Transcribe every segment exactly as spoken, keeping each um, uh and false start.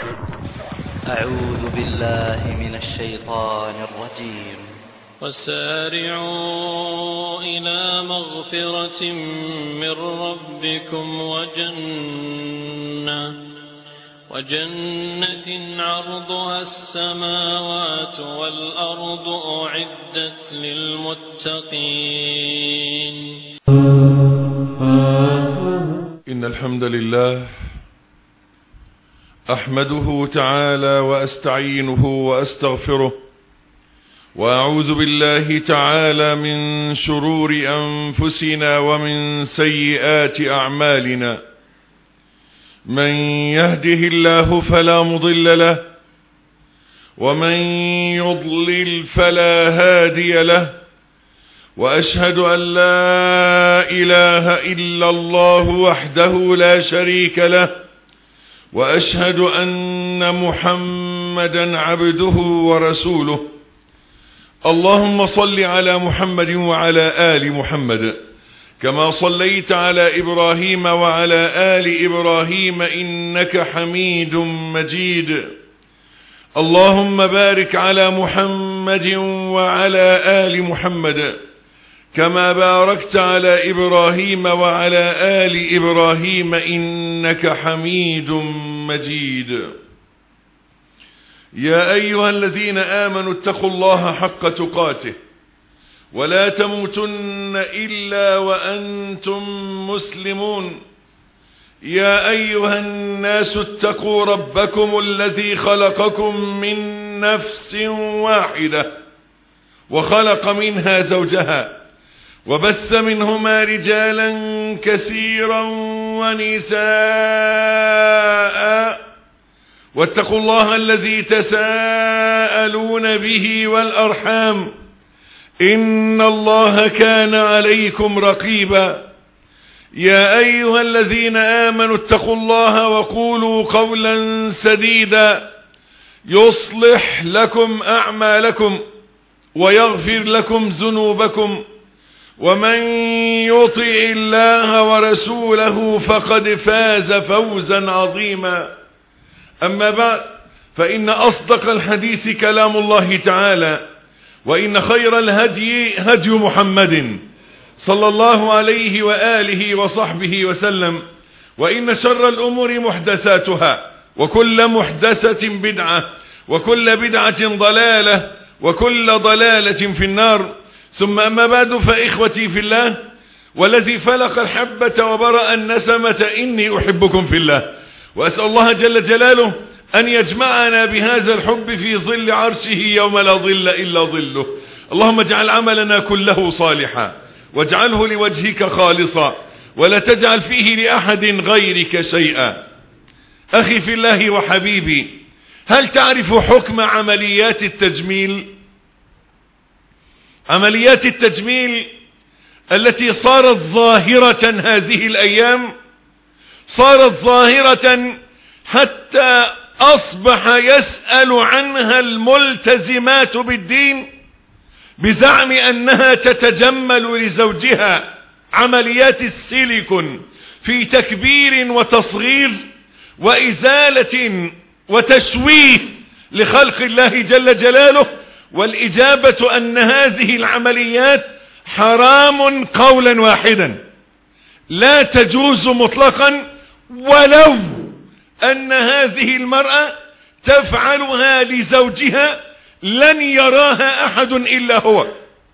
أعوذ بالله من الشيطان الرجيم. وسارعوا إلى مغفرة من ربكم وجنة وجنة عرضها السماوات والأرض أعدت للمتقين. إن الحمد لله أحمده تعالى وأستعينه وأستغفره، وأعوذ بالله تعالى من شرور أنفسنا ومن سيئات أعمالنا. من يهده الله فلا مضل له، ومن يضلل فلا هادي له، وأشهد أن لا إله إلا الله وحده لا شريك له، وأشهد أن محمدا عبده ورسوله. اللهم صل على محمد وعلى آل محمد كما صليت على إبراهيم وعلى آل إبراهيم إنك حميد مجيد. اللهم بارك على محمد وعلى آل محمد كما باركت على إبراهيم وعلى آل إبراهيم إنك حميد مجيد. يا أيها الذين آمنوا اتقوا الله حق تقاته ولا تموتن إلا وأنتم مسلمون. يا أيها الناس اتقوا ربكم الذي خلقكم من نفس واحدة وخلق منها زوجها وبث منهما رجالا كثيرا ونساء، واتقوا الله الذي تساءلون به والأرحام إن الله كان عليكم رقيبا. يا أيها الذين آمنوا اتقوا الله وقولوا قولا سديدا يصلح لكم أعمالكم ويغفر لكم ذنوبكم، ومن يطع الله ورسوله فقد فاز فوزا عظيما. أما بعد، فإن أصدق الحديث كلام الله تعالى، وإن خير الهدي هدي محمد صلى الله عليه وآله وصحبه وسلم، وإن شر الأمور محدثاتها، وكل محدثة بدعة، وكل بدعة ضلالة، وكل ضلالة في النار. ثم أما بعد، فإخوتي في الله والذي فلق الحبة وبرأ النسمة إني أحبكم في الله، وأسأل الله جل جلاله أن يجمعنا بهذا الحب في ظل عرشه يوم لا ظل إلا ظله. اللهم اجعل عملنا كله صالحا، واجعله لوجهك خالصا، ولا تجعل فيه لأحد غيرك شيئا. أخي في الله وحبيبي، هل تعرف حكم عمليات التجميل؟ عمليات التجميل التي صارت ظاهرة هذه الأيام، صارت ظاهرة حتى أصبح يسأل عنها الملتزمات بالدين بزعم أنها تتجمل لزوجها. عمليات السيليكون في تكبير وتصغير وإزالة وتشويه لخلق الله جل جلاله. والإجابة أن هذه العمليات حرام قولا واحدا، لا تجوز مطلقا، ولو أن هذه المرأة تفعلها لزوجها لن يراها أحد إلا هو.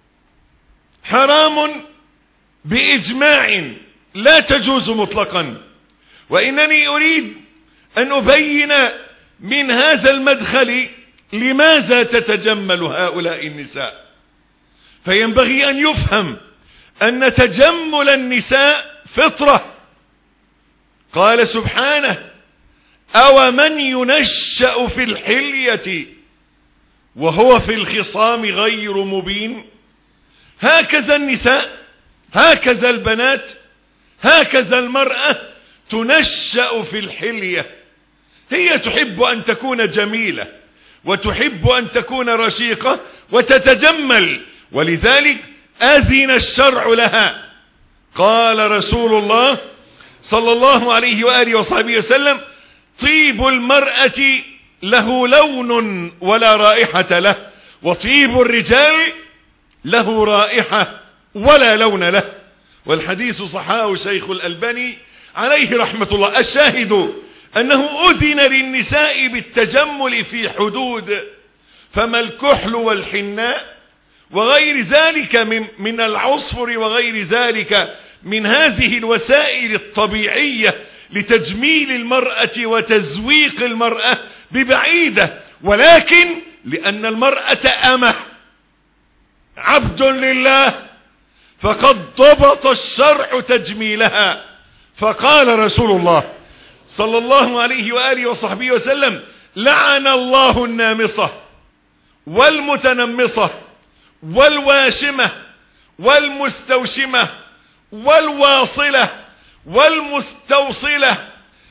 حرام بإجماع، لا تجوز مطلقا. وإنني أريد أن أبين من هذا المدخل لماذا تتجمل هؤلاء النساء. فينبغي أن يفهم أن تجمل النساء فطرة. قال سبحانه: أو من ينشأ في الحلية وهو في الخصام غير مبين. هكذا النساء، هكذا البنات، هكذا المرأة تنشأ في الحلية. هي تحب أن تكون جميلة، وتحب أن تكون رشيقة، وتتجمل، ولذلك أذن الشرع لها. قال رسول الله صلى الله عليه وآله وصحبه وسلم: طيب المرأة له لون ولا رائحة له، وطيب الرجال له رائحة ولا لون له. والحديث صححه شيخ الألباني عليه رحمة الله. الشاهد أنه أذن للنساء بالتجمل في حدود، فما الكحل والحناء وغير ذلك من, من العصفر وغير ذلك من هذه الوسائل الطبيعية لتجميل المرأة وتزويق المرأة ببعيدة، ولكن لأن المرأة أمة عبد لله فقد ضبط الشرع تجميلها. فقال رسول الله صلى الله عليه وآله وصحبه وسلم: لعن الله النامصة والمتنمصة والواشمة والمستوشمة والواصلة والمستوصلة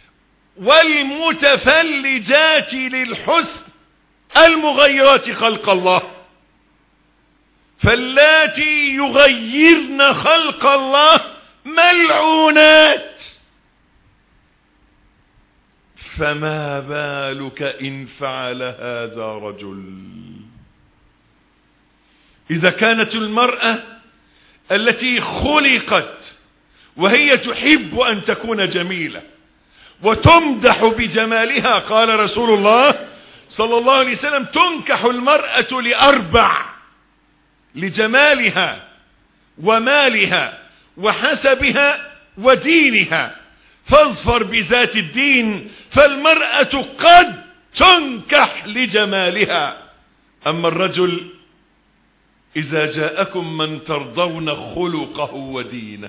والمتفلجات للحسن المغيرات خلق الله. فاللاتي يغيرن خلق الله ملعونات، فما بالك إن فعل هذا رجل. إذا كانت المرأة التي خلقت وهي تحب أن تكون جميلة وتمدح بجمالها، قال رسول الله صلى الله عليه وسلم: تنكح المرأة لأربع: لجمالها ومالها وحسبها ودينها، فاظفر بذات الدين فالمرأة قد تنكح لجمالها. أما الرجل إذا جاءكم من ترضون خلقه ودينه.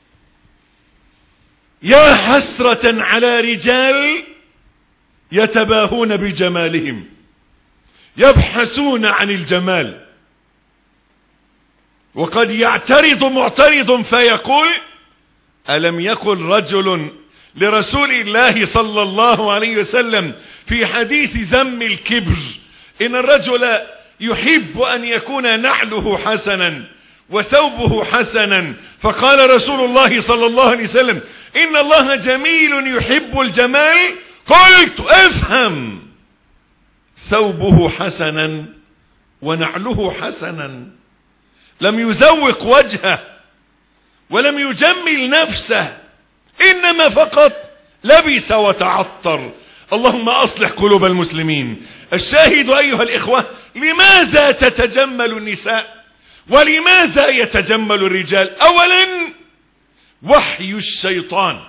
يا حسرة على رجال يتباهون بجمالهم، يبحثون عن الجمال، وقد يعترض معترض فيقول: ألم يقل رجل لرسول الله صلى الله عليه وسلم في حديث ذم الكبر إن الرجل يحب أن يكون نعله حسنا وثوبه حسنا، فقال رسول الله صلى الله عليه وسلم: إن الله جميل يحب الجمال. قلت: افهم، ثوبه حسنا ونعله حسنا، لم يزوق وجهه ولم يجمل نفسه، إنما فقط لبس وتعطر. اللهم أصلح قلوب المسلمين. الشاهد أيها الإخوة، لماذا تتجمل النساء ولماذا يتجمل الرجال؟ أولا، وحي الشيطان،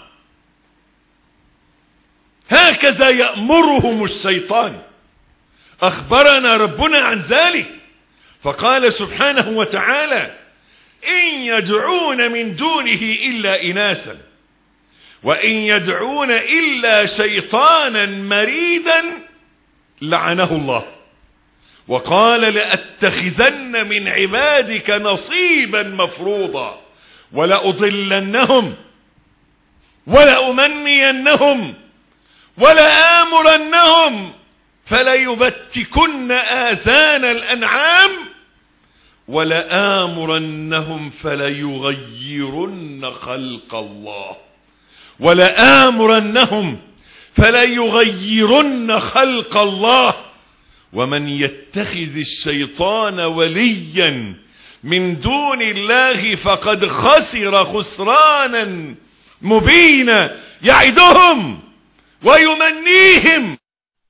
هكذا يأمرهم الشيطان، أخبرنا ربنا عن ذلك فقال سبحانه وتعالى: إن يدعون من دونه إلا إناثا وإن يدعون إلا شيطانا مريدا لعنه الله، وقال: لأتخذن من عبادك نصيبا مفروضا ولأضلنهم ولأمنينهم ولآمرنهم فليبتكن آذان الأنعام ولآمرنهم فليغيرن خلق الله ولآمرنهم فليغيرن خلق الله. ومن يتخذ الشيطان وليا من دون الله فقد خسر خسرانا مبينا، يعدهم ويمنيهم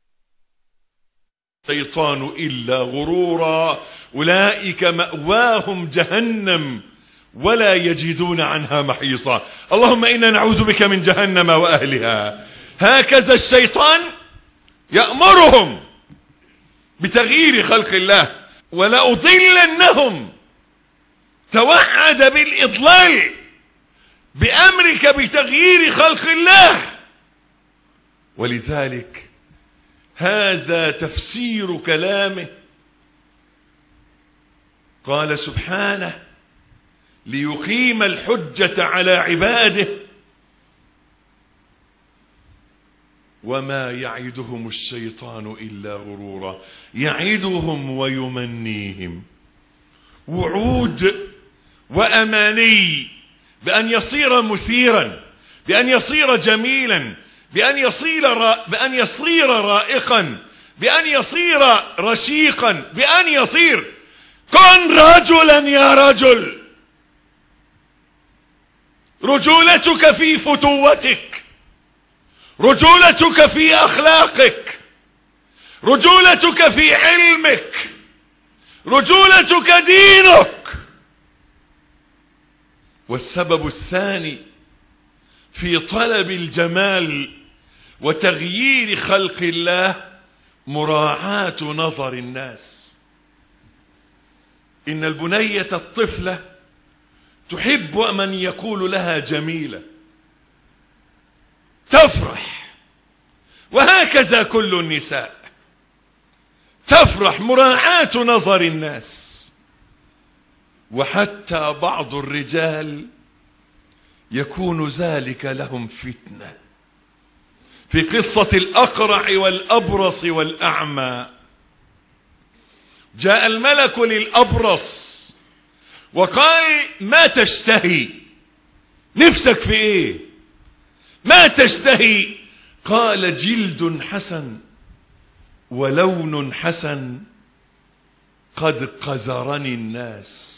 الشيطان إلا غرورا، أولئك مأواهم جهنم ولا يجدون عنها محيصا. اللهم إنا نعوذ بك من جهنم وأهلها. هكذا الشيطان يأمرهم بتغيير خلق الله. ولأضلنهم، توعد بالإضلال بأمرك بتغيير خلق الله. ولذلك هذا تفسير كلامه، قال سبحانه: ليقيم الحجة على عباده وما يعدهم الشيطان إلا غرورا، يعدهم ويمنيهم، وعود وأماني بأن يصير مثيرا، بأن يصير جميلا، بأن يصير بأن يصير رائقا، بأن يصير رشيقا، بأن يصير. كن رجلا يا رجل. رجولتك في فتوتك، رجولتك في أخلاقك، رجولتك في علمك، رجولتك دينك. والسبب الثاني في طلب الجمال وتغيير خلق الله مراعاة نظر الناس. إن البنية الطفلة تحب من يقول لها جميلة، تفرح، وهكذا كل النساء تفرح، مراعاة نظر الناس. وحتى بعض الرجال يكون ذلك لهم فتنة. في قصة الأقرع والأبرص والأعمى، جاء الملك للأبرص وقال: ما تشتهي؟ نفسك في ايه؟ ما تشتهي؟ قال: جلد حسن ولون حسن قد قذرني الناس.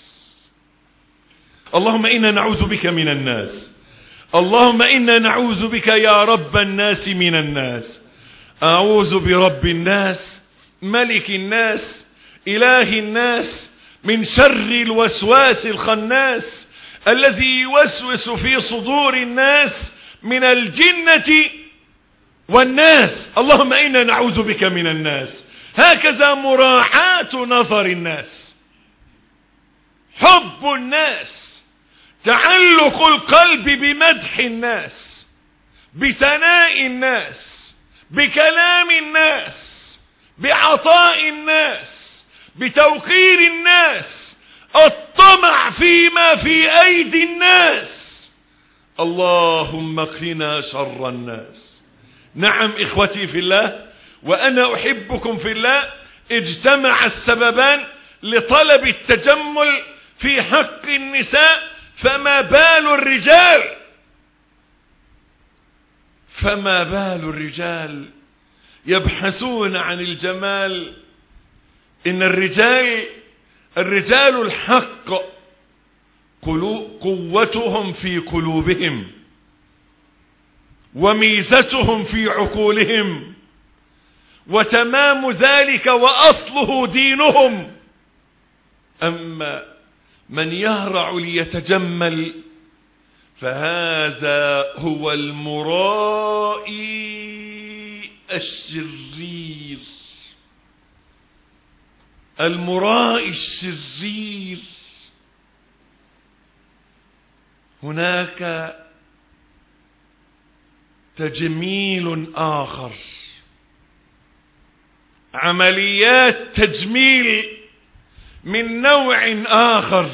اللهم إنا نعوذ بك من الناس، اللهم إنا نعوذ بك يا رب الناس من الناس. أعوذ برب الناس ملك الناس إله الناس من شر الوسواس الخناس الذي يوسوس في صدور الناس من الجنة والناس. اللهم إنا نعوذ بك من الناس. هكذا مراعاة نظر الناس، حب الناس، تعلق القلب بمدح الناس، بثناء الناس، بكلام الناس، بعطاء الناس، بتوقير الناس، الطمع فيما في أيدي الناس. اللهم قنا شر الناس. نعم إخوتي في الله، وأنا أحبكم في الله، اجتمع السببان لطلب التجمل في حق النساء، فما بال الرجال؟ فما بال الرجال يبحثون عن الجمال؟ إن الرجال الرجال الحق قوتهم في قلوبهم، وميزتهم في عقولهم، وتمام ذلك وأصله دينهم. أما من يهرع ليتجمل فهذا هو المرائي الشرير، المرائي الشرير. هناك تجميل آخر، عمليات تجميل من نوع آخر،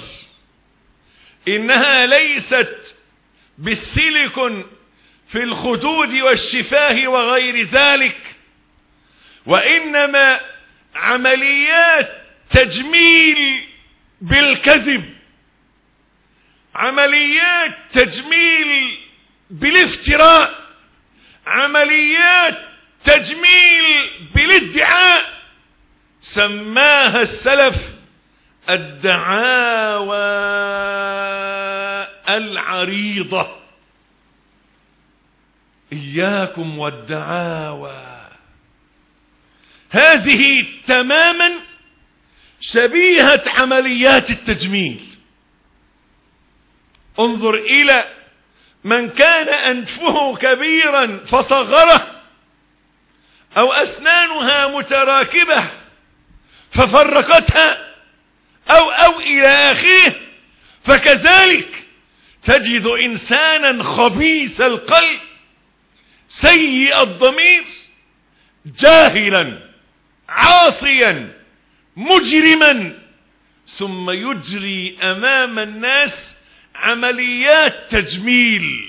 إنها ليست بالسيليكون في الخدود والشفاه وغير ذلك، وإنما عمليات تجميل بالكذب، عمليات تجميل بالافتراء، عمليات تجميل بالادعاء. سماها السلف الدعاوى العريضة. إياكم والدعاوى، هذه تماما شبيهة عمليات التجميل. انظر إلى من كان أنفه كبيرا فصغره، أو أسنانها متراكبة ففرقتها، أو أو إلى آخره. فكذلك تجد إنسانا خبيث القلب سيء الضمير، جاهلا عاصيا مجرما، ثم يجري أمام الناس عمليات تجميل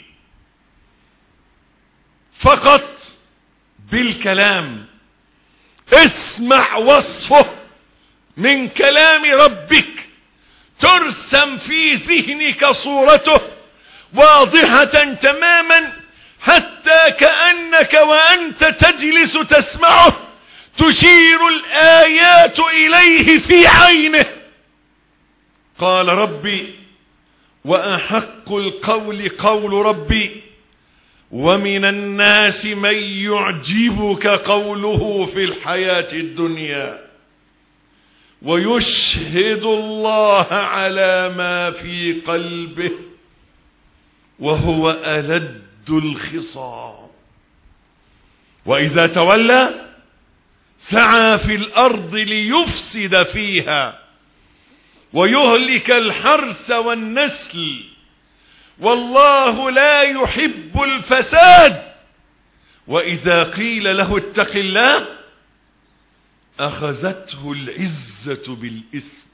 فقط بالكلام. اسمع وصفه من كلام ربك، ترسم في ذهنك صورته واضحة تماما، حتى كأنك وأنت تجلس تسمعه تشير الآيات إليه في عينه. قال ربي وأحق القول قول ربي ومن الناس من يعجبك قوله في الحياة الدنيا ويشهد الله على ما في قلبه وهو ألد الخصام. وإذا تولى سعى في الأرض ليفسد فيها ويهلك الحرث والنسل والله لا يحب الفساد. وإذا قيل له اتق الله أخذته العزة بالإثم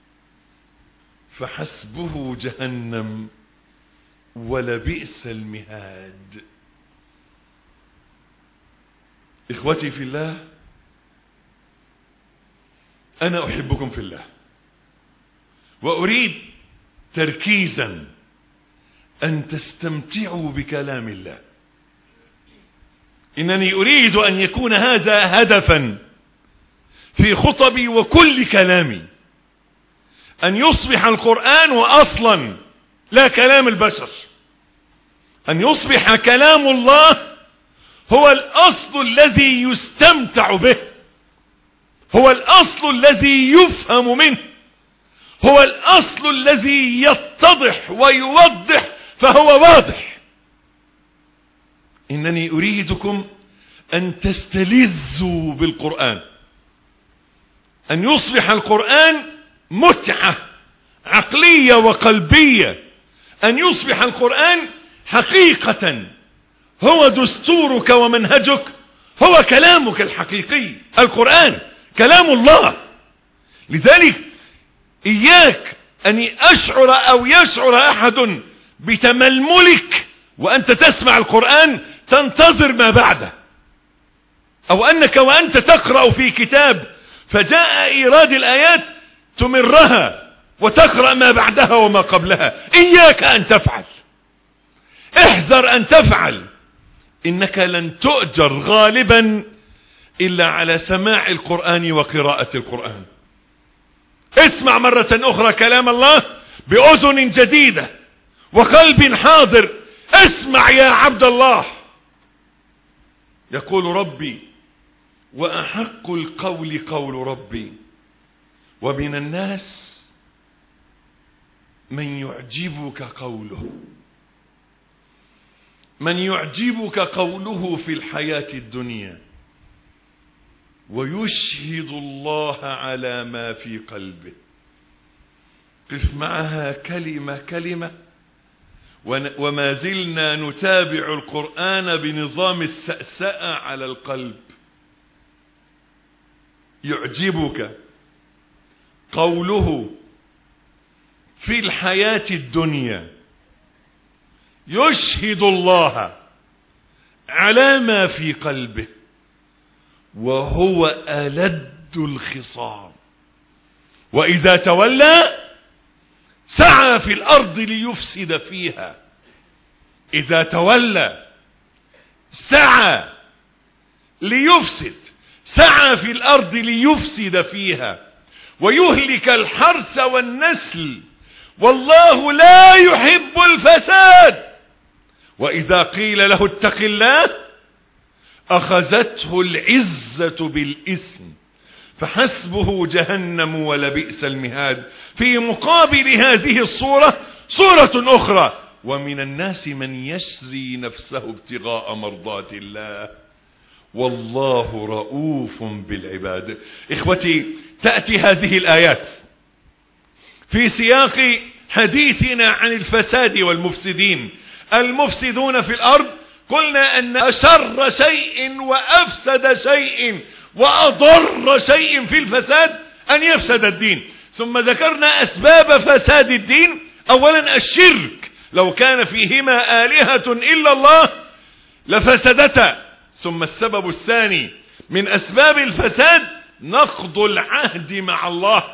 فحسبه جهنم ولبئس المهاد. إخوتي في الله، أنا أحبكم في الله وأريد تركيزا أن تستمتعوا بكلام الله. إنني أريد أن يكون هذا هدفا في خطبي وكل كلامي، أن يصبح القرآن وأصلا لا كلام البشر، أن يصبح كلام الله هو الأصل الذي يستمتع به، هو الأصل الذي يفهم منه، هو الأصل الذي يتضح ويوضح فهو واضح. إنني أريدكم أن تستلذوا بالقرآن، أن يصبح القرآن متعة عقلية وقلبية، أن يصبح القرآن حقيقة هو دستورك ومنهجك، هو كلامك الحقيقي. القرآن كلام الله. لذلك إياك أن أشعر أو يشعر أحد بتململك وأنت تسمع القرآن تنتظر ما بعده، أو أنك وأنت تقرأ في كتاب فجاء إيراد الآيات تمرها وتقرأ ما بعدها وما قبلها. إياك أن تفعل، احذر أن تفعل. إنك لن تؤجر غالبا إلا على سماع القرآن وقراءة القرآن. اسمع مرة أخرى كلام الله بأذن جديدة وقلب حاضر. اسمع يا عبد الله. يقول ربي وأحق القول قول ربي ومن الناس من يعجبك قوله، من يعجبك قوله في الحياة الدنيا ويشهد الله على ما في قلبه. قف معها كلمة كلمة. وما زلنا نتابع القرآن بنظام السأسأة على القلب. يعجبك قوله في الحياة الدنيا يشهد الله على ما في قلبه وهو ألد الخصام. وإذا تولى سعى في الأرض ليفسد فيها. إذا تولى سعى ليفسد، سعى في الأرض ليفسد فيها ويهلك الحرث والنسل والله لا يحب الفساد. وإذا قيل له اتق الله أخذته العزة بالإثم فحسبه جهنم ولبئس المهاد. في مقابل هذه الصورة صورة أخرى ومن الناس من يشري نفسه ابتغاء مرضات الله والله رؤوف بالعباد. إخوتي، تأتي هذه الآيات في سياق حديثنا عن الفساد والمفسدين. المفسدون في الأرض قلنا أن أشر شيء وأفسد شيء وأضر شيء في الفساد أن يفسد الدين. ثم ذكرنا أسباب فساد الدين. أولا الشرك، لو كان فيهما آلهة إلا الله لفسدتا. ثم السبب الثاني من أسباب الفساد نقض العهد مع الله.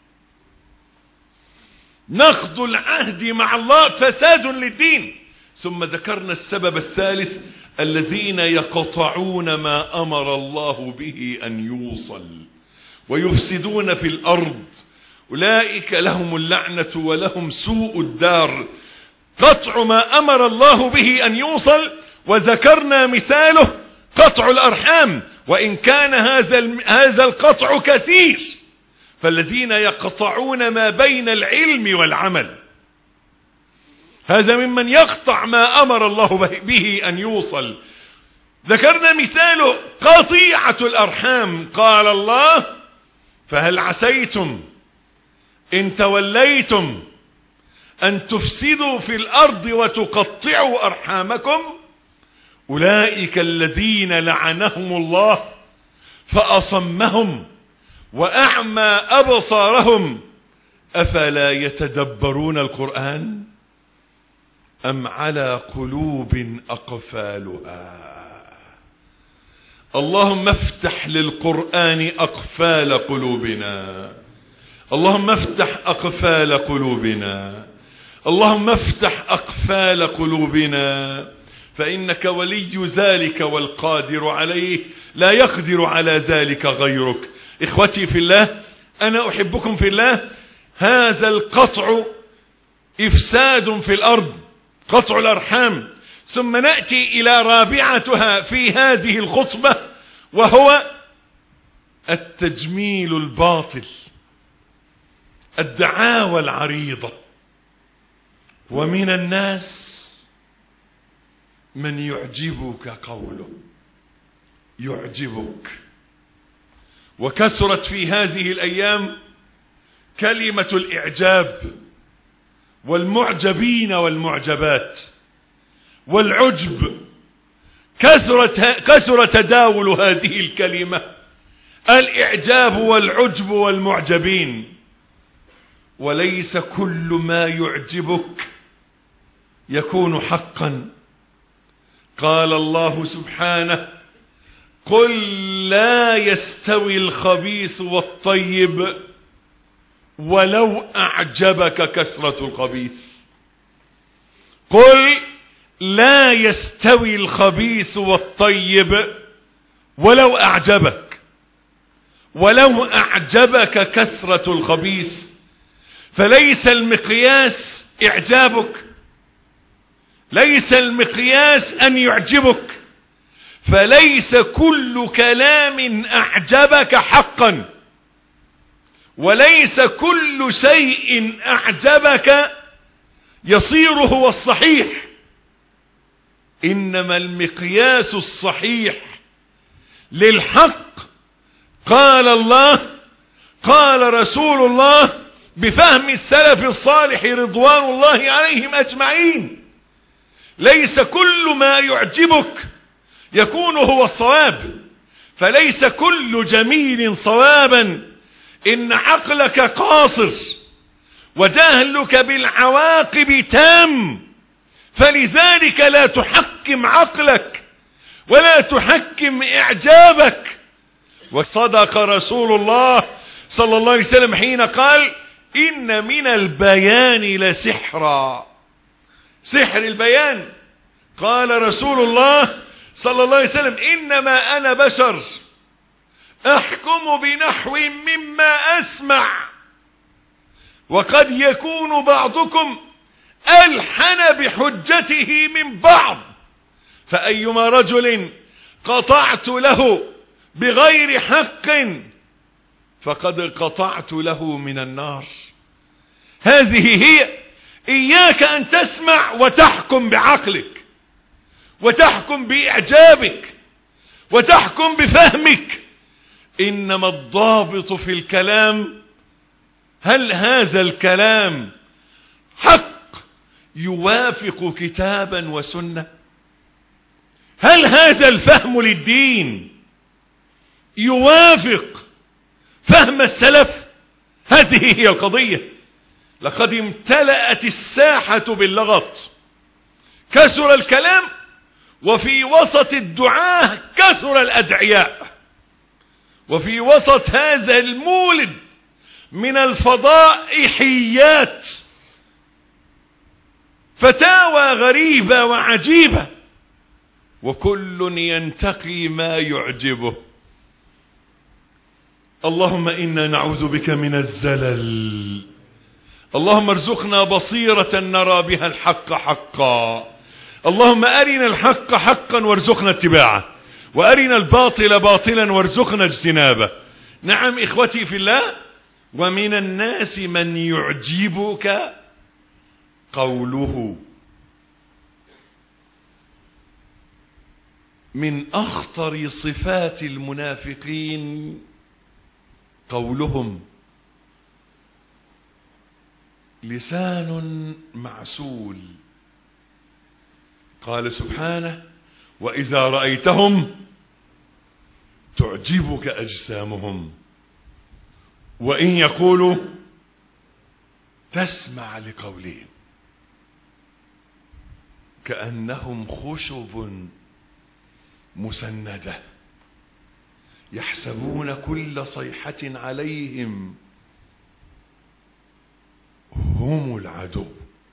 نقض العهد مع الله فساد للدين. ثم ذكرنا السبب الثالث الذين يقطعون ما أمر الله به أن يوصل ويفسدون في الأرض، أولئك لهم اللعنة ولهم سوء الدار. قطع ما أمر الله به أن يوصل، وذكرنا مثاله قطع الأرحام، وإن كان هذا هذا القطع كثير، فالذين يقطعون ما بين العلم والعمل هذا ممن يقطع ما أمر الله به أن يوصل. ذكرنا مثاله قطيعة الأرحام. قال الله: فهل عسيتم إن توليتم أن تفسدوا في الأرض وتقطعوا أرحامكم؟ أولئك الذين لعنهم الله فأصمهم وأعمى أبصارهم أفلا يتدبرون القرآن أم على قلوب أقفالها. اللهم افتح للقرآن أقفال قلوبنا، اللهم افتح أقفال قلوبنا، اللهم افتح أقفال قلوبنا، فإنك ولي ذلك والقادر عليه، لا يقدر على ذلك غيرك. إخوتي في الله، أنا أحبكم في الله. هذا القطع إفساد في الأرض، قطع الأرحام. ثم نأتي إلى رابعتها في هذه الخطبة، وهو التجميل الباطل، الدعاوى العريضة. ومن الناس من يعجبك قوله، يعجبك. وكثرت في هذه الأيام كلمة الإعجاب والمعجبين والمعجبات والعجب. كثرت كثر تداول هذه الكلمة، الإعجاب والعجب والمعجبين. وليس كل ما يعجبك يكون حقا. قال الله سبحانه: قل لا يستوي الخبيث والطيب ولو أعجبك كثرة الخبيث. قل لا يستوي الخبيث والطيب ولو أعجبك، ولو أعجبك كثرة الخبيث. فليس المقياس إعجابك، ليس المقياس أن يعجبك، فليس كل كلام أعجبك حقا، وليس كل شيء أعجبك يصير هو الصحيح. إنما المقياس الصحيح للحق قال الله، قال رسول الله، بفهم السلف الصالح رضوان الله عليهم أجمعين. ليس كل ما يعجبك يكون هو الصواب، فليس كل جميل صوابا. إن عقلك قاصر وجهلك بالعواقب تام، فلذلك لا تحكم عقلك ولا تحكم إعجابك. وصدق رسول الله صلى الله عليه وسلم حين قال: إن من البيان لسحرا. سحر البيان. قال رسول الله صلى الله عليه وسلم: إنما أنا بشر أحكم بنحو مما أسمع، وقد يكون بعضكم ألحن بحجته من بعض، فأيما رجل قطعت له بغير حق فقد قطعت له من النار. هذه هي. إياك أن تسمع وتحكم بعقلك وتحكم بإعجابك وتحكم بفهمك. إنما الضابط في الكلام: هل هذا الكلام حق يوافق كتابا وسنة؟ هل هذا الفهم للدين يوافق فهم السلف؟ هذه هي القضية. لقد امتلأت الساحة باللغط، كثر الكلام، وفي وسط الدعاة كثر الأدعياء، وفي وسط هذا المولد من الفضائحيات فتاوى غريبة وعجيبة. وكل ينتقي ما يعجبه. اللهم إنا نعوذ بك من الزلل. اللهم ارزقنا بصيرة نرى بها الحق حقا. اللهم أرنا الحق حقا وارزقنا اتباعه، وأرنا الباطل باطلا وارزقنا اجتنابه. نعم إخوتي في الله، ومن الناس من يعجبك قوله. من أخطر صفات المنافقين قولهم. لسان معسول. قال سبحانه: وإذا رأيتهم تعجبك أجسامهم وإن يقولوا تسمع لقولهم كأنهم خشب مسندة يحسبون كل صيحة عليهم هم العدو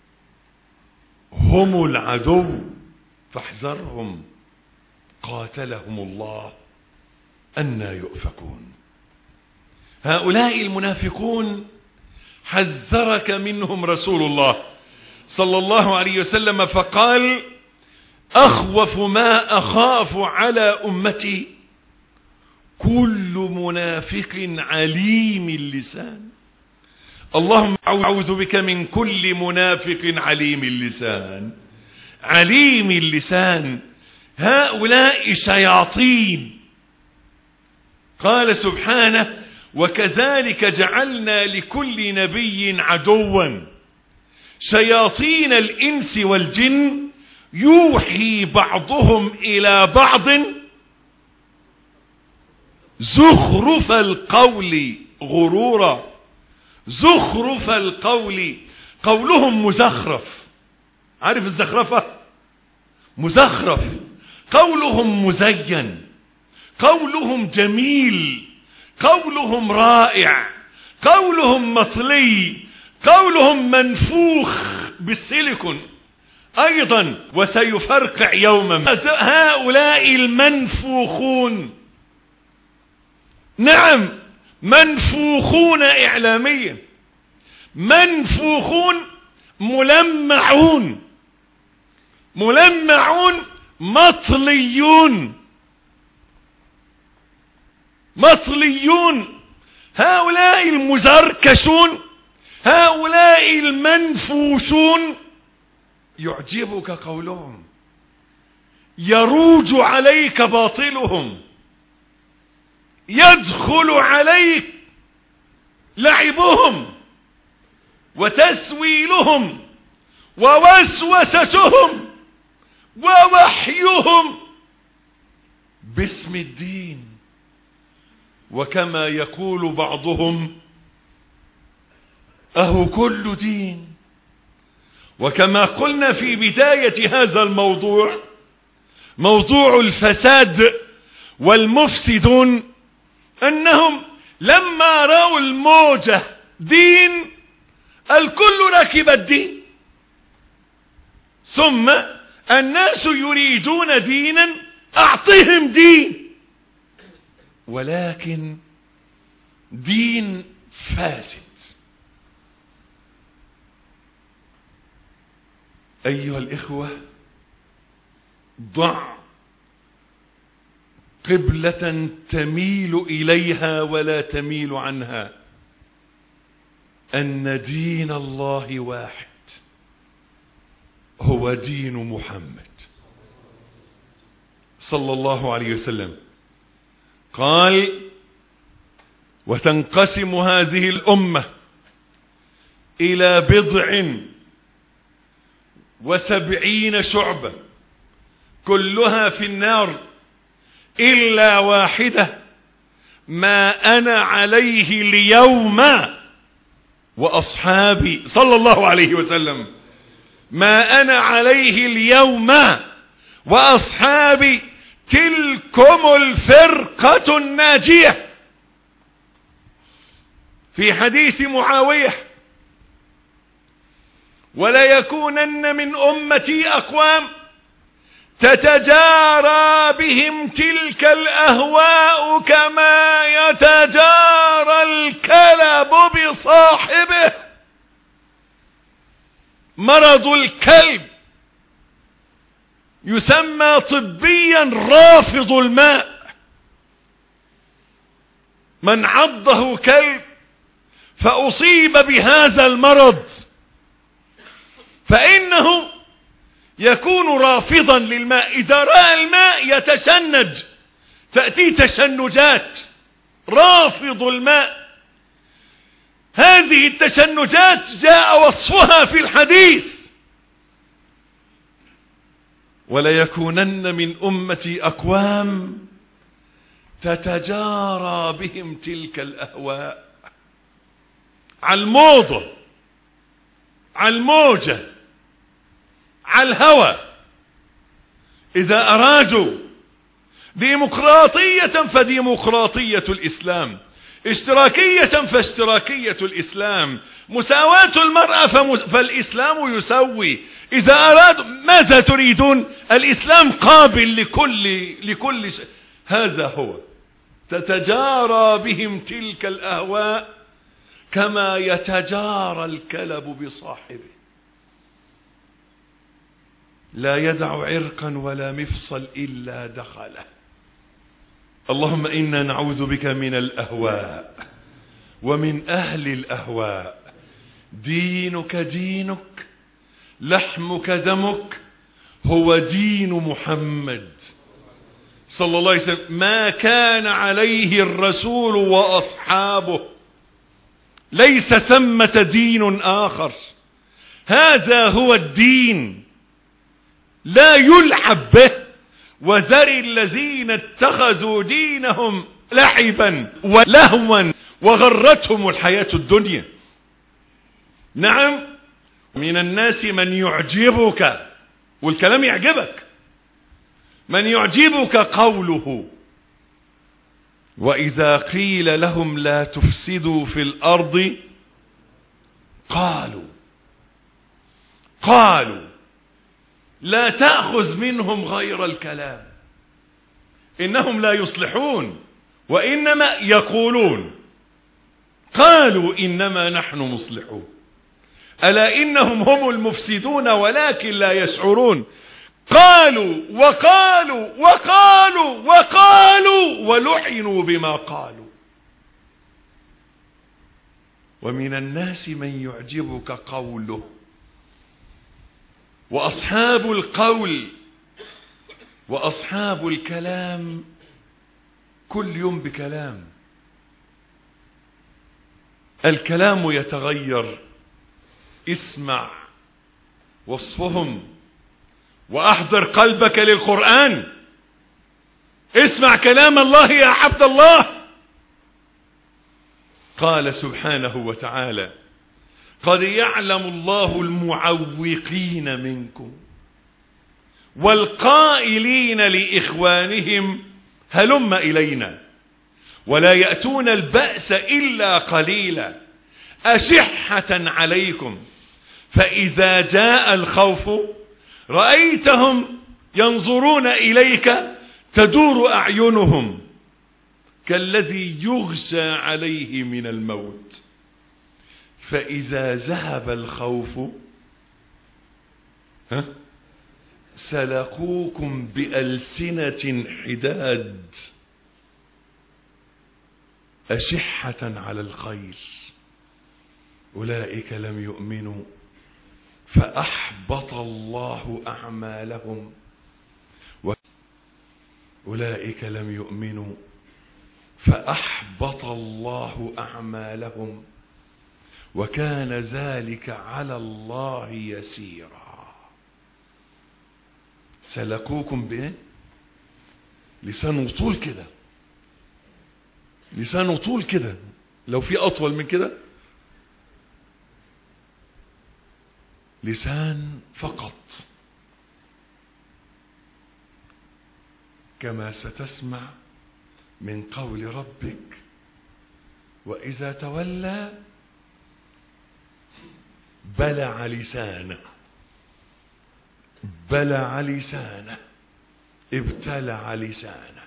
هم العدو فاحذرهم قاتلهم الله أنى يؤفكون. هؤلاء المنافقون حذرك منهم رسول الله صلى الله عليه وسلم فقال: أخوف ما أخاف على أمتي كل منافق عليم اللسان. اللهم أعوذ بك من كل منافق عليم اللسان. عليم اللسان، هؤلاء شياطين. قال سبحانه: وكذلك جعلنا لكل نبي عدوا شياطين الإنس والجن يوحي بعضهم إلى بعض زخرف القول غرورا. زخرف القول، قولهم مزخرف. عارف الزخرفة؟ مزخرف. قولهم مزين، قولهم جميل، قولهم رائع، قولهم مطلي، قولهم منفوخ بالسيليكون أيضا وسيفرقع يوما. هؤلاء المنفوخون، نعم منفوخون إعلاميا، منفوخون ملمعون، ملمعون مطليون مطليون. هؤلاء المزركشون، هؤلاء المنفوشون يعجبك قولهم، يروج عليك باطلهم، يدخل عليك لعبهم وتسويلهم ووسوستهم ووحيهم باسم الدين. وكما يقول بعضهم: أهو كل دين. وكما قلنا في بداية هذا الموضوع، موضوع الفساد والمفسدون، أنهم لما رأوا الموجة دين الكل ركب الدين، ثم الناس يريدون دينا أعطهم دين، ولكن دين فاسد. أيها الإخوة، ضع قبلة تميل إليها ولا تميل عنها، أن دين الله واحد، هو دين محمد صلى الله عليه وسلم. قال: وتنقسم هذه الأمة إلى بضع وسبعين شعبة كلها في النار إلا واحدة ما أنا عليه اليوم وأصحابي صلى الله عليه وسلم. ما أنا عليه اليوم وأصحابي تلكم الفرقة الناجية. في حديث معاوية: ولا يكونن من أمتي أقوام تتجارى بهم تلك الأهواء كما يتجارى الكلب بصاحبه. مرض الكلب يسمى طبيا رافض الماء. من عضه كلب فأصيب بهذا المرض فإنه يكون رافضا للماء. إذا رأى الماء يتشنج، تأتي تشنجات. رافض الماء. هذه التشنجات جاء وصفها في الحديث: وليكونن من أمتي أقوام تتجارى بهم تلك الأهواء. على الموضة، على الموجة، على الهوى. إذا أرادوا ديمقراطية فديمقراطية الإسلام، اشتراكية فاشتراكية الإسلام، مساواة المرأة فمس... فالإسلام يسوي. إذا أرادوا ماذا تريدون؟ الإسلام قابل لكل لكل شيء. هذا هو. تتجارى بهم تلك الأهواء كما يتجارى الكلب بصاحبه. لا يدع عرقا ولا مفصل إلا دخله. اللهم إنا نعوذ بك من الأهواء ومن أهل الأهواء. دينك دينك، لحمك دمك، هو دين محمد صلى الله عليه وسلم. ما كان عليه الرسول وأصحابه، ليس ثمة دين آخر. هذا هو الدين، لا يلعب به. وذر الذين اتخذوا دينهم لعبا ولهوا وغرتهم الحياة الدنيا. نعم، من الناس من يعجبك، والكلام يعجبك، من يعجبك قوله وإذا قيل لهم لا تفسدوا في الأرض قالوا قالوا لا تأخذ منهم غير الكلام. إنهم لا يصلحون وإنما يقولون. قالوا إنما نحن مصلحون. ألا إنهم هم المفسدون ولكن لا يشعرون. قالوا وقالوا وقالوا وقالوا ولعنوا بما قالوا. ومن الناس من يعجبك قوله. وأصحاب القول وأصحاب الكلام كل يوم بكلام. الكلام يتغير. اسمع وصفهم وأحضر قلبك للقرآن. اسمع كلام الله يا عبد الله. قال سبحانه وتعالى: قد يعلم الله المعوقين منكم والقائلين لإخوانهم هلم إلينا ولا يأتون البأس إلا قليلا أشحة عليكم فإذا جاء الخوف رأيتهم ينظرون إليك تدور أعينهم كالذي يغشى عليه من الموت فإذا ذهب الخوف ها سلقوكم بألسنة حداد أشحة على الخير أولئك لم يؤمنوا فأحبط الله أعمالهم أولئك لم يؤمنوا فأحبط الله أعمالهم وكان ذلك على الله يسيرا. سلكوكم بإيه؟ لسانه طول كده، لسانه طول كده، لو في أطول من كده لسان فقط، كما ستسمع من قول ربك وإذا تولى بلع لسانه بلع لسانه ابتلع لسانه.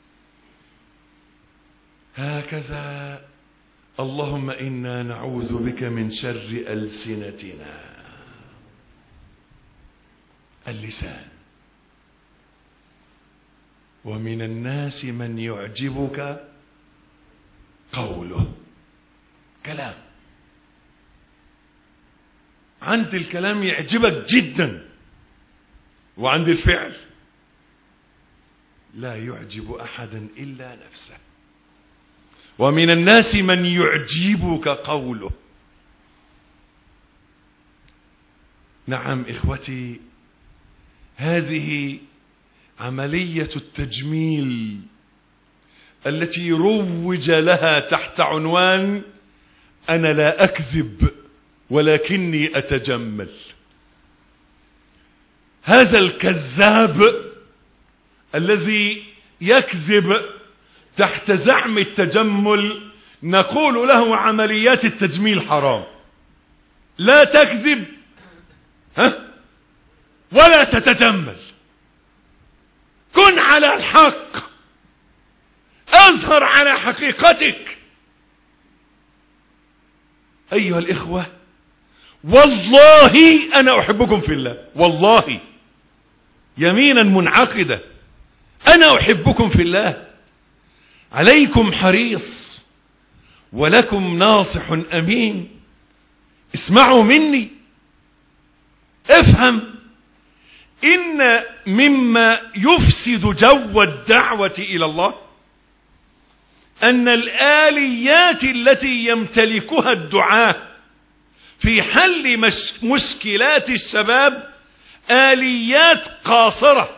هكذا اللهم إنا نعوذ بك من شر ألسنتنا. اللسان. ومن الناس من يعجبك قوله. كلام، عند الكلام يعجبك جدا، وعند الفعل لا يعجب أحدا إلا نفسه. ومن الناس من يعجبك قوله. نعم إخوتي، هذه عملية التجميل التي روج لها تحت عنوان أنا لا أكذب ولكني أتجمل. هذا الكذاب الذي يكذب تحت زعم التجمل نقول له عمليات التجميل حرام. لا تكذب ها ولا تتجمل. كن على الحق، اظهر على حقيقتك. ايها الاخوة، والله انا احبكم في الله، والله يمينا منعقدة انا احبكم في الله. عليكم حريص ولكم ناصح امين. اسمعوا مني، افهم ان مما يفسد جو الدعوة الى الله ان الآليات التي يمتلكها الدعاة في حل مش مشكلات الشباب آليات قاصرة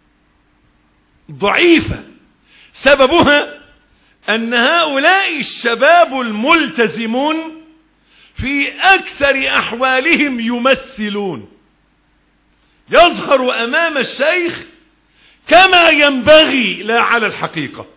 ضعيفة. سببها أن هؤلاء الشباب الملتزمون في أكثر أحوالهم يمثلون. يظهر أمام الشيخ كما ينبغي لا على الحقيقة،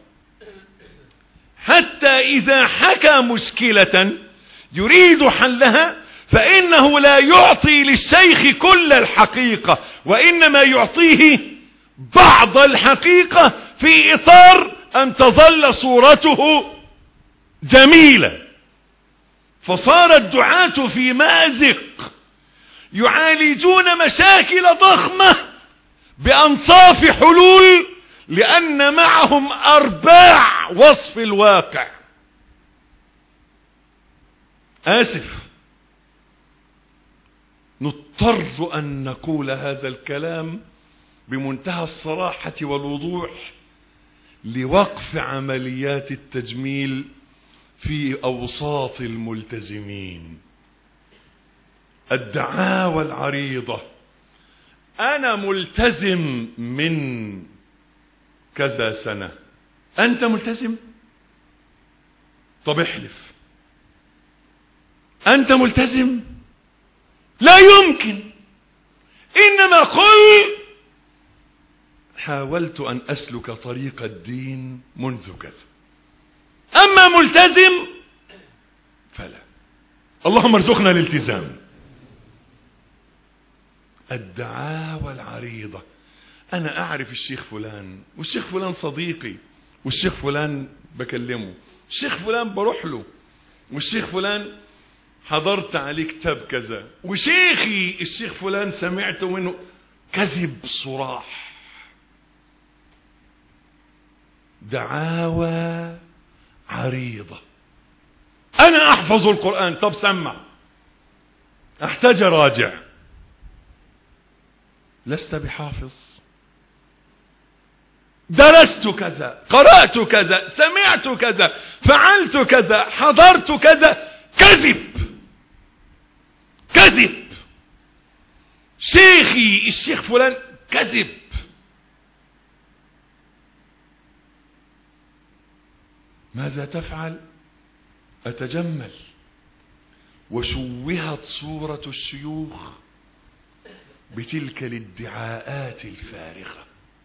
حتى إذا حكى مشكلة يريد حلها فإنه لا يعطي للشيخ كل الحقيقة، وإنما يعطيه بعض الحقيقة في إطار أن تظل صورته جميلة. فصار الدعاة في مأزق يعالجون مشاكل ضخمة بأنصاف حلول لأن معهم أرباع وصف الواقع. آسف، نضطر أن نقول هذا الكلام بمنتهى الصراحة والوضوح لوقف عمليات التجميل في أوساط الملتزمين. الدعاوى العريضة: أنا ملتزم من كذا سنة. أنت ملتزم؟ طب احلف. أنت ملتزم؟ لا يمكن. إنما قل حاولت أن أسلك طريق الدين منذ كذا. أما ملتزم فلا. اللهم ارزقنا الالتزام. الدعاوى العريضة: أنا أعرف الشيخ فلان، والشيخ فلان صديقي، والشيخ فلان بكلمه، الشيخ فلان بروح له، والشيخ فلان حضرت عليه كتاب كذا، وشيخي الشيخ فلان سمعت منه. كذب صراح. دعاوى عريضة. أنا أحفظ القرآن. طب سمع. أحتاج راجع. لست بحافظ. درست كذا، قرأت كذا، سمعت كذا، فعلت كذا، حضرت كذا. كذب كذب. شيخي الشيخ فلان كذب. ماذا تفعل؟ أتجمل. وشوهت صورة الشيوخ بتلك الادعاءات الفارغة.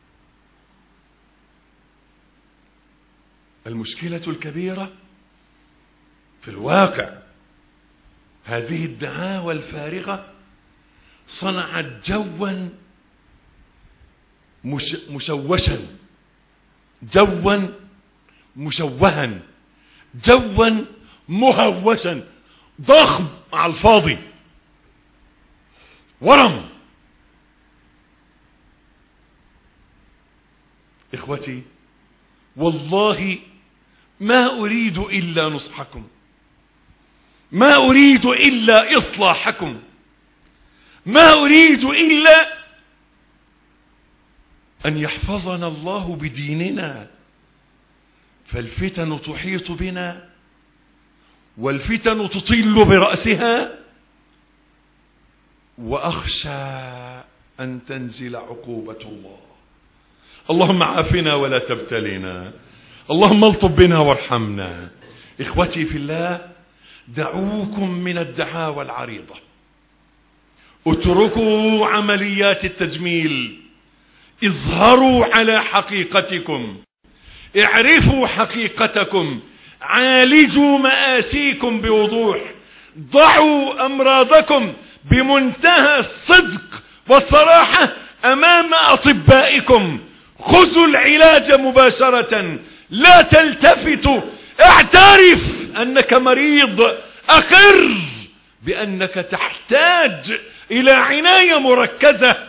المشكلة الكبيرة في الواقع هذه الدعاوى الفارغة صنعت جوا مش مشوشا، جوا مشوها، جوا مهوشا، ضخم على الفاضي، ورم. إخوتي والله ما أريد إلا نصحكم، ما أريد إلا إصلاحكم، ما أريد إلا أن يحفظنا الله بديننا. فالفتن تحيط بنا، والفتن تطل برأسها، وأخشى أن تنزل عقوبة الله. اللهم عافنا ولا تبتلنا، اللهم الطف بنا وارحمنا. إخوتي في الله، دعوكم من الدعاوى العريضة، اتركوا عمليات التجميل، اظهروا على حقيقتكم، اعرفوا حقيقتكم، عالجوا مآسيكم بوضوح، ضعوا أمراضكم بمنتهى الصدق والصراحة أمام أطبائكم، خذوا العلاج مباشرة، لا تلتفتوا، اعترف أنك مريض، أقر بأنك تحتاج إلى عناية مركزة،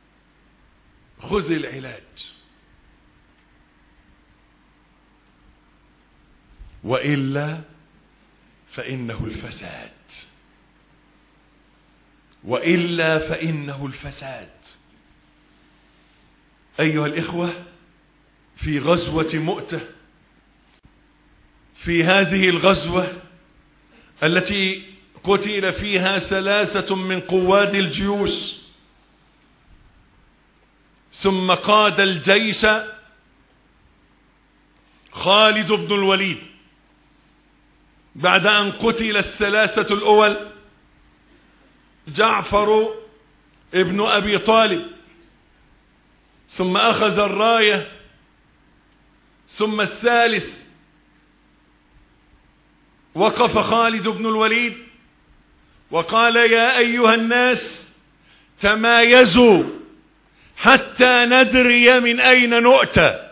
خذ العلاج. وإلا فإنه الفساد، وإلا فإنه الفساد. أيها الإخوة، في غزوة مؤتة، في هذه الغزوة التي قتل فيها ثلاثة من قواد الجيوش، ثم قاد الجيش خالد بن الوليد بعد أن قتل الثلاثة الأول، جعفر ابن أبي طالب، ثم أخذ الراية، ثم الثالث وقف خالد بن الوليد وقال: يا أيها الناس تمايزوا حتى ندري من أين نؤتى.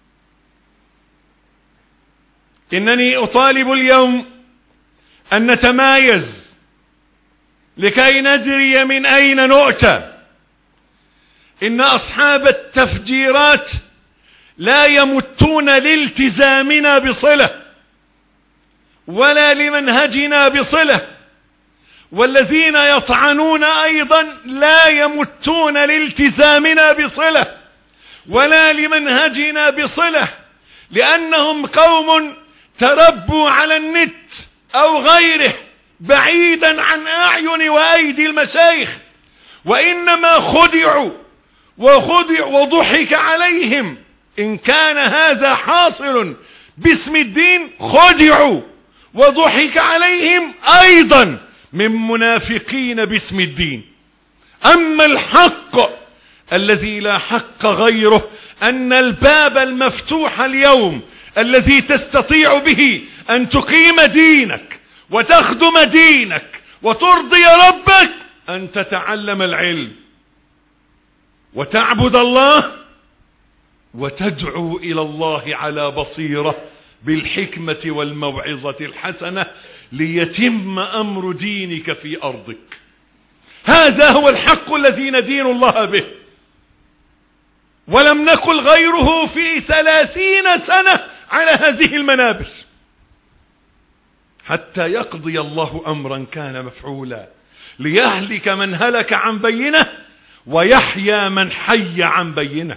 إنني أطالب اليوم أن نتمايز لكي ندري من أين نؤتى. إن أصحاب التفجيرات لا يمتون لالتزامنا بصلة ولا لمنهجنا بصلة، والذين يطعنون أيضا لا يمتون لالتزامنا بصلة ولا لمنهجنا بصلة، لأنهم قوم تربوا على النت أو غيره بعيدا عن أعين وأيدي المشايخ، وإنما خدعوا وخدع وضحك عليهم. إن كان هذا حاصل باسم الدين، خدعوا وضحك عليهم أيضا من منافقين باسم الدين. أما الحق الذي لا حق غيره، أن الباب المفتوح اليوم الذي تستطيع به أن تقيم دينك وتخدم دينك وترضي ربك، أن تتعلم العلم وتعبد الله وتدعو إلى الله على بصيرة بالحكمة والموعظة الحسنة ليتم أمر دينك في أرضك. هذا هو الحق الذي ندين الله به، ولم نقل غيره في ثلاثين سنة على هذه المنابر، حتى يقضي الله أمرا كان مفعولا ليهلك من هلك عن بينه ويحيى من حي عن بينه.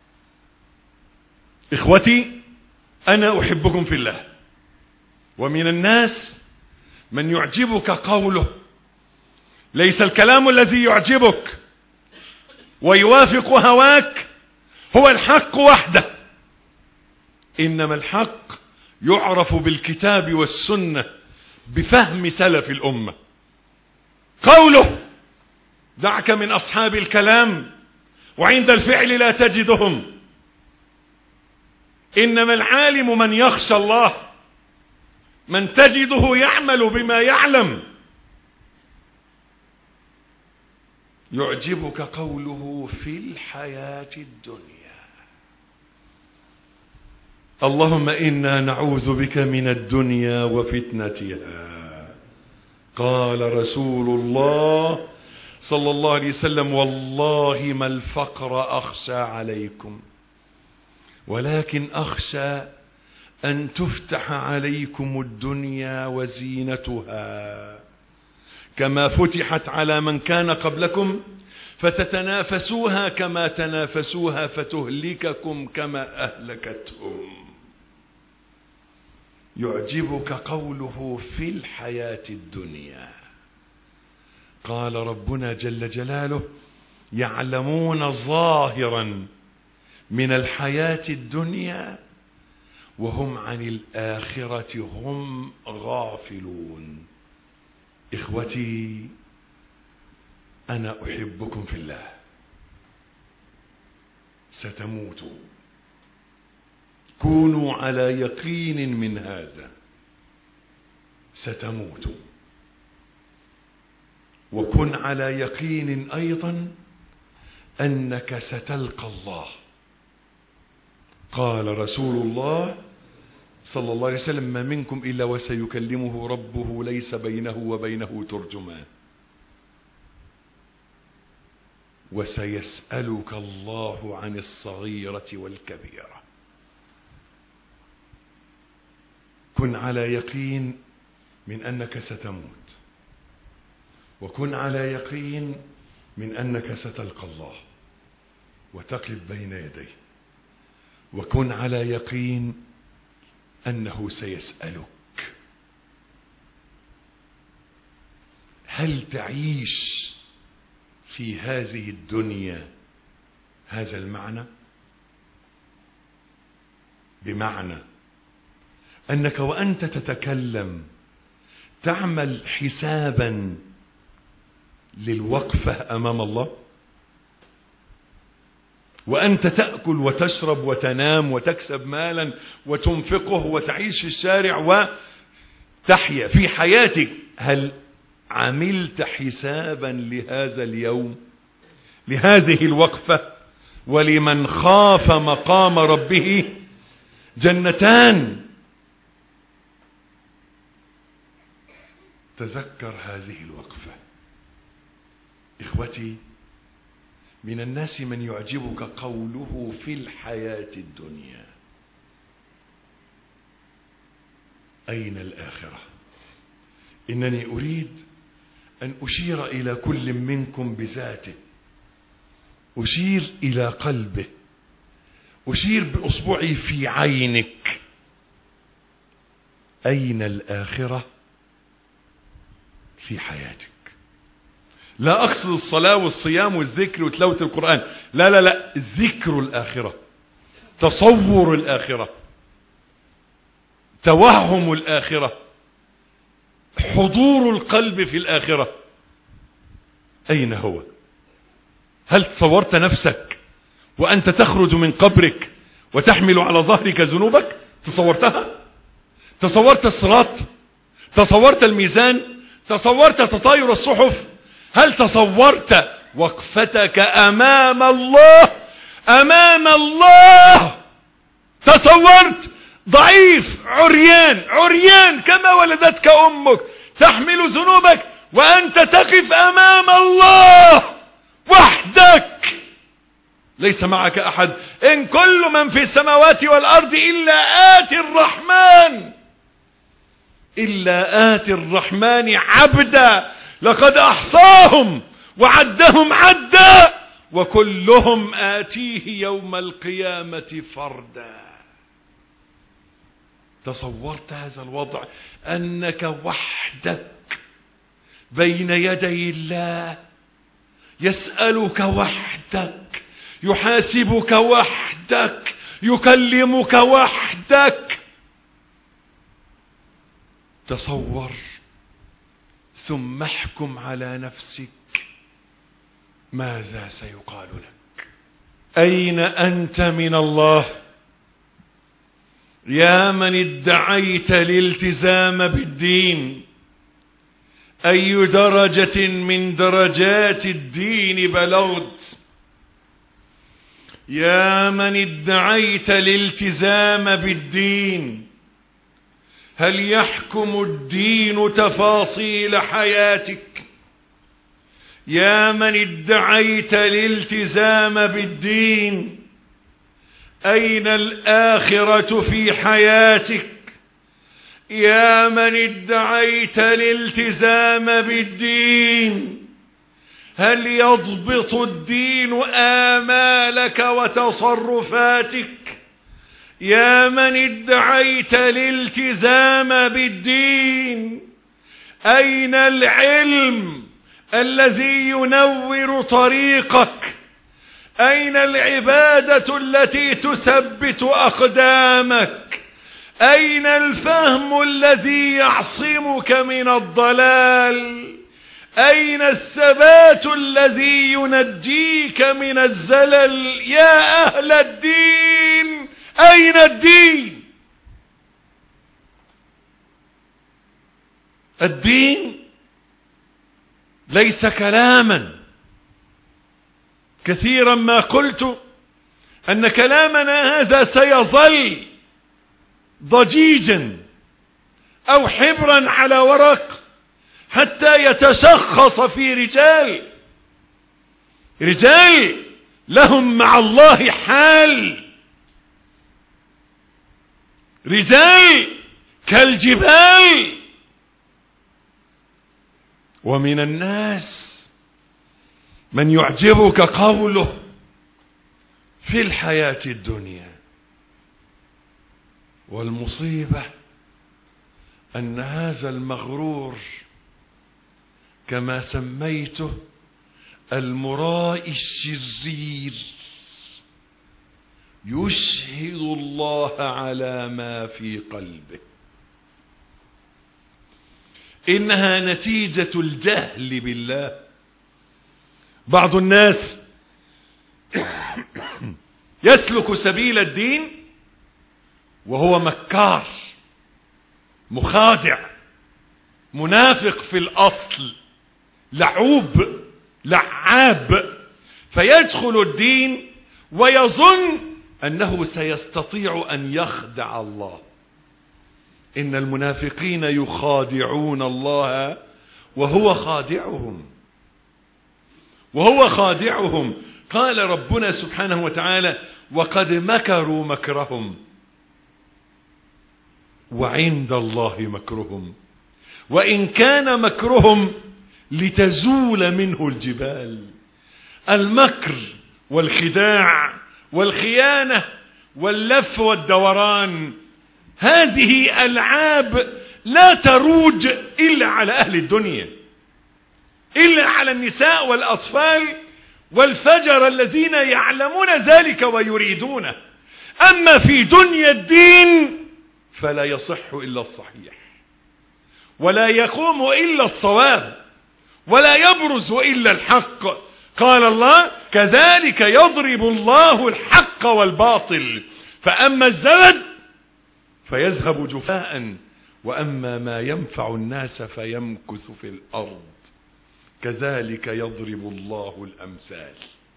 إخوتي، أنا أحبكم في الله، ومن الناس من يعجبك قوله، ليس الكلام الذي يعجبك ويوافق هواك هو الحق وحده، إنما الحق يعرف بالكتاب والسنة بفهم سلف الأمة. قوله: دعك من أصحاب الكلام وعند الفعل لا تجدهم، إنما العالم من يخشى الله، من تجده يعمل بما يعلم. يعجبك قوله في الحياة الدنيا. اللهم إنا نعوذ بك من الدنيا وفتنتها. قال رسول الله صلى الله عليه وسلم: والله ما الفقر أخشى عليكم، ولكن أخشى أن تفتح عليكم الدنيا وزينتها كما فتحت على من كان قبلكم فتتنافسوها كما تنافسوها فتهلككم كما أهلكتهم. يعجبك قوله في الحياة الدنيا. قال ربنا جل جلاله: يعلمون ظاهرا من الحياة الدنيا وهم عن الآخرة هم غافلون. إخوتي، أنا أحبكم في الله. ستموتوا، كونوا على يقين من هذا. ستموتوا، وكن على يقين أيضا أنك ستلقى الله. قال رسول الله صلى الله عليه وسلم: ما منكم إلا وسيكلمه ربه ليس بينه وبينه ترجمان، وسيسألك الله عن الصغيرة والكبيرة. كن على يقين من أنك ستموت، وكن على يقين من أنك ستلقى الله وتقف بين يديه، وكن على يقين أنه سيسألك: هل تعيش في هذه الدنيا هذا المعنى؟ بمعنى أنك وأنت تتكلم تعمل حسابا للوقفة أمام الله، وأنت تأكل وتشرب وتنام وتكسب مالا وتنفقه وتعيش في الشارع وتحيا في حياتك. هل عملت حسابا لهذا اليوم، لهذه الوقفة؟ ولمن خاف مقام ربه جنتان. تذكر هذه الوقفة. إخوتي، من الناس من يعجبك قوله في الحياة الدنيا. أين الآخرة؟ إنني أريد أن أشير إلى كل منكم بذاته، أشير إلى قلبه، أشير بأصبعي في عينك. أين الآخرة في حياتك؟ لا أقصد الصلاة والصيام والذكر وتلاوة القرآن، لا لا لا، ذكر الآخرة، تصور الآخرة، توهم الآخرة، حضور القلب في الآخرة. أين هو؟ هل تصورت نفسك وأنت تخرج من قبرك وتحمل على ظهرك ذنوبك؟ تصورتها؟ تصورت الصراط؟ تصورت الميزان؟ تصورت تطاير الصحف؟ هل تصورت وقفتك أمام الله؟ أمام الله تصورت ضعيف عريان عريان كما ولدتك أمك، تحمل ذنوبك وأنت تقف أمام الله وحدك، ليس معك أحد. إن كل من في السماوات والأرض إلا آتي الرحمن إلا آتي الرحمن عبدا لقد أحصاهم وعدهم عدا وكلهم آتيه يوم القيامة فردا. تصورت هذا الوضع، أنك وحدك بين يدي الله، يسألك وحدك، يحاسبك وحدك، يكلمك وحدك. تصور ثم احكم على نفسك ماذا سيقال لك. أين أنت من الله؟ يا من ادعيت الالتزام بالدين، أي درجة من درجات الدين بلغت؟ يا من ادعيت الالتزام بالدين، هل يحكم الدين تفاصيل حياتك؟ يا من ادعيت الالتزام بالدين، أين الآخرة في حياتك؟ يا من ادعيت الالتزام بالدين، هل يضبط الدين آمالك وتصرفاتك؟ يا من ادعيت الالتزام بالدين، أين العلم الذي ينور طريقك؟ أين العبادة التي تثبت أقدامك؟ أين الفهم الذي يعصمك من الضلال؟ أين الثبات الذي ينجيك من الزلل؟ يا أهل الدين، أين الدين؟ الدين ليس كلاما. كثيرا ما قلت أن كلامنا هذا سيظل ضجيجا أو حبرا على ورق حتى يتشخص في رجال رجال لهم مع الله حال، رجال كالجبال. ومن الناس من يعجبك قوله في الحياة الدنيا، والمصيبة أن هذا المغرور كما سميته المرائي الشرير يشهد الله على ما في قلبه. إنها نتيجة الجهل بالله. بعض الناس يسلك سبيل الدين وهو مكار مخادع منافق في الأصل، لعوب لعاب، فيدخل الدين ويظن أنه سيستطيع أن يخدع الله. إن المنافقين يخادعون الله وهو خادعهم وهو خادعهم. قال ربنا سبحانه وتعالى: وقد مكروا مكرهم وعند الله مكرهم وإن كان مكرهم لتزول منه الجبال. المكر والخداع والخيانة واللف والدوران هذه ألعاب لا تروج إلا على أهل الدنيا، إلا على النساء والأطفال والفجر الذين يعلمون ذلك ويريدونه. أما في دنيا الدين فلا يصح إلا الصحيح، ولا يقوم إلا الصواب، ولا يبرز إلا الحق. قال الله: كذلك يضرب الله الحق والباطل، فأما الزبد فيذهب جفاء وأما ما ينفع الناس فيمكث في الأرض كذلك يضرب الله الأمثال.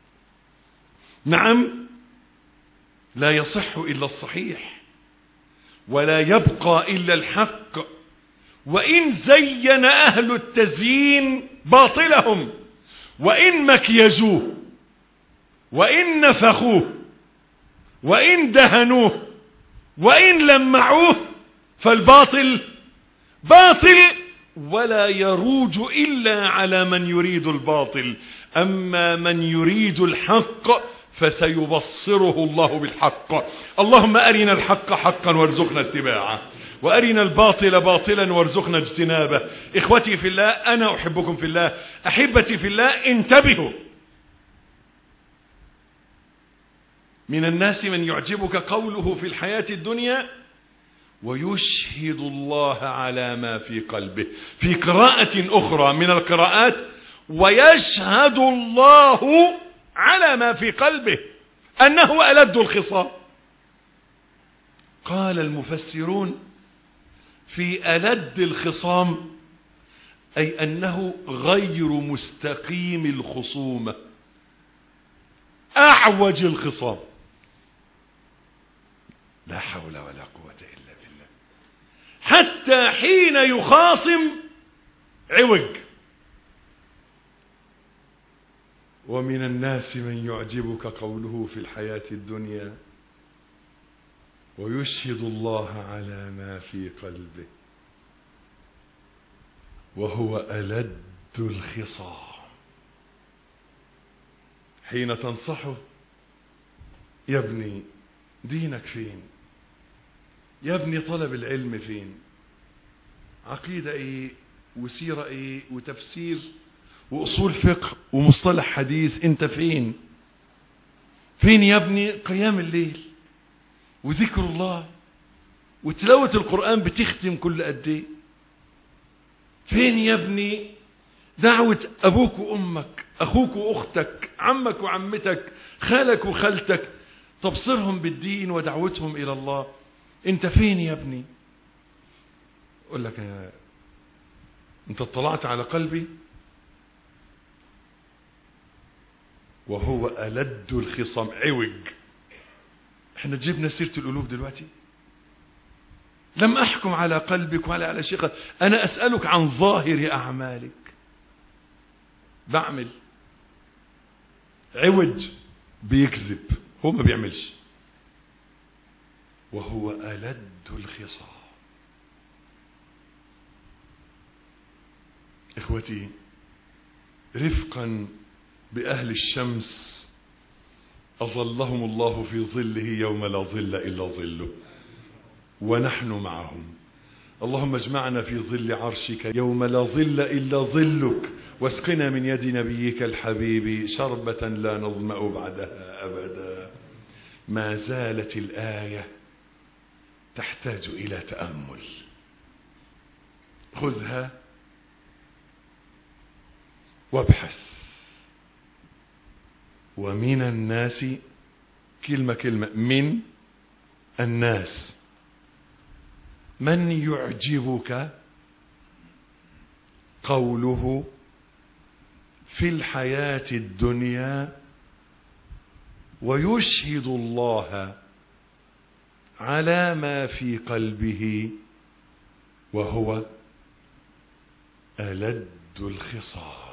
نعم، لا يصح إلا الصحيح ولا يبقى إلا الحق، وإن زين أهل التزيين باطلهم، وإن مكيزوه، وإن نفخوه، وإن دهنوه، وإن لمعوه، فالباطل باطل ولا يروج إلا على من يريد الباطل. أما من يريد الحق فسيبصره الله بالحق. اللهم أرنا الحق حقا وارزقنا اتباعه، وأرنا الباطل باطلا وارزقنا اجتنابه. إخوتي في الله، أنا أحبكم في الله، أحبتي في الله، انتبهوا. من الناس من يعجبك قوله في الحياة الدنيا ويشهد الله على ما في قلبه. في قراءة أخرى من القراءات: ويشهد الله على ما في قلبه، أنه ألد الخصام. قال المفسرون: في ألد الخصام أي أنه غير مستقيم الخصومة، أعوج الخصام. لا حول ولا قوة إلا بالله. حتى حين يخاصم عوج. ومن الناس من يعجبك قوله في الحياة الدنيا ويشهد الله على ما في قلبه وهو ألد الخصام. حين تنصحه: يا ابني دينك فين؟ يا ابني طلب العلم فين؟ عقيدة ايه وسيرة ايه وتفسير وأصول فقه ومصطلح حديث، انت فين؟ فين يا ابني قيام الليل وذكر الله وتلاوة القرآن بتختم كل قد ايه؟ فين يا ابني دعوة أبوك وأمك، أخوك وأختك، عمك وعمتك، خالك وخالتك، تبصرهم بالدين ودعوتهم إلى الله؟ انت فين يا ابني؟ أقول لك يا انت اطلعت على قلبي وهو ألد الخصام عوج. احنا جبنا سيرة القلوب دلوقتي. لم أحكم على قلبك ولا على شيخك، أنا أسألك عن ظاهر أعمالك. بعمل عوج، بيكذب، هو ما بيعملش، وهو ألد الخصام. إخوتي، رفقا بأهل الشمس أظلهم الله في ظله يوم لا ظل إلا ظله، ونحن معهم. اللهم اجمعنا في ظل عرشك يوم لا ظل إلا ظلك، واسقنا من يد نبيك الحبيب شربة لا نظمأ بعدها أبدا. ما زالت الآية تحتاج إلى تأمل. خذها وابحث. ومن الناس، كلمة كلمة، من الناس من يعجبك قوله في الحياة الدنيا ويشهد الله على ما في قلبه وهو ألد الخصام.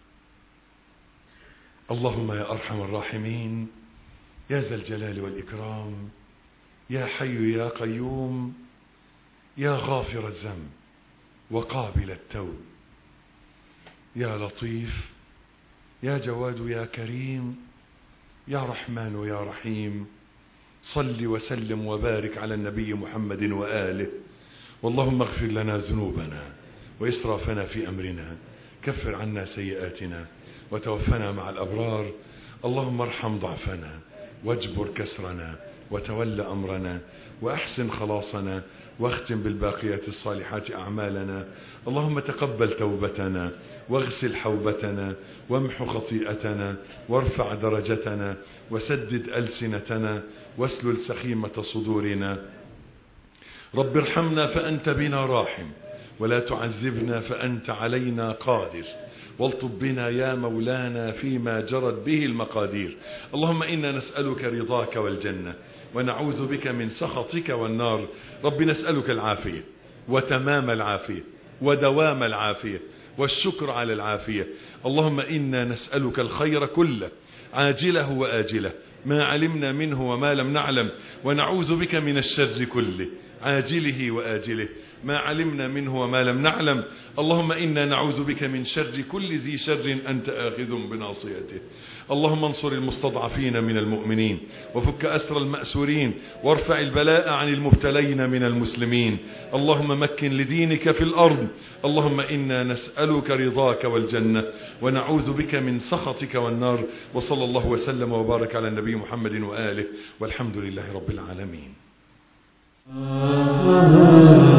اللهم يا أرحم الراحمين، يا ذا الجلال والإكرام، يا حي يا قيوم، يا غافر الذنب وقابل التوب، يا لطيف، يا جواد يا كريم، يا رحمن يا رحيم، صل وسلم وبارك على النبي محمد وآله. واللهم اغفر لنا ذنوبنا وإسرافنا في أمرنا، كفر عنا سيئاتنا وتوفنا مع الأبرار. اللهم ارحم ضعفنا واجبر كسرنا وتول أمرنا وأحسن خلاصنا واختم بالباقيات الصالحات أعمالنا. اللهم تقبل توبتنا واغسل حوبتنا وامح خطيئتنا وارفع درجتنا وسدد ألسنتنا واسلل سخيمة صدورنا. رب ارحمنا فأنت بنا راحم، ولا تعذبنا فأنت علينا قادر، والطب بنا يا مولانا فيما جرت به المقادير. اللهم إنا نسألك رضاك والجنة ونعوذ بك من سخطك والنار. رب نسألك العافية وتمام العافية ودوام العافية والشكر على العافية. اللهم إنا نسألك الخير كله عاجله وآجله ما علمنا منه وما لم نعلم، ونعوذ بك من الشر كله عاجله وآجله ما علمنا منه وما لم نعلم. اللهم إنا نعوذ بك من شر كل ذي شر أنت آخذ بناصيته. اللهم انصر المستضعفين من المؤمنين وفك أسر المأسورين وارفع البلاء عن المبتلين من المسلمين. اللهم مكن لدينك في الأرض. اللهم إنا نسألك رضاك والجنة ونعوذ بك من سخطك والنار. وصلى الله وسلم وبارك على النبي محمد وآله، والحمد لله رب العالمين.